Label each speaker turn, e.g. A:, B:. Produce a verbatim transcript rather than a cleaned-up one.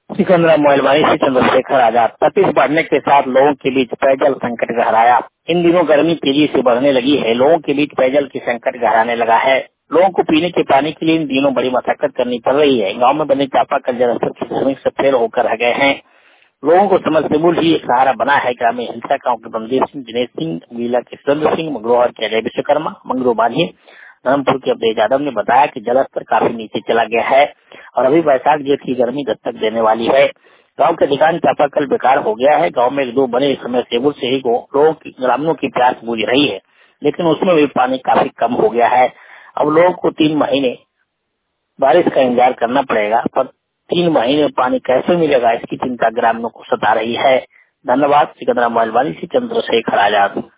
A: सिकंदरा मोबाइलवाड़ी से चंद्रशेखर आजाद। तपिश बढ़ने के साथ लोगों के बीच पेयजल संकट गहराया। इन दिनों गर्मी तेजी से बढ़ने लगी है। लोगों के बीच पेयजल की संकट गहराने लगा है। लोगों को पीने के पानी के लिए इन दिनों बड़ी मशक्कत करनी पड़ रही है। गांव में बने चापाकल जलस्तर की श्रमिक से फेल होकर रह गए हैं। लोगों को समरसेबुल ही एक सहारा बना है। ग्रामीण हिंसा गाँव के बलदेव सिंह, दिनेश सिंह, वीला के सुरेंद्र सिंह, मंगलोहर के अजय विश्वकर्मा, मंगरू माझी, धर्मपुर के अवधेश यादव ने बताया कि जलस्तर काफी नीचे चला गया है और अभी वैशाख जेठ की गर्मी दस्तक देने वाली है। गांव के अधिकांश चापाकल बेकार हो गया है। गांव में एक दो बने समरसेबुल से ही लोगों की ग्रामीणों की प्यास बुझ रही है, लेकिन उसमें भी पानी काफी कम हो गया है। अब लोगों को तीन महीने बारिश का इंतजार करना पड़ेगा, पर तीन महीने में पानी कैसे मिलेगा, इसकी चिंता ग्रामीणों को सता रही है। धन्यवाद। सिकंदरा मोबाइलवाड़ी से चंद्रशेखर आजाद।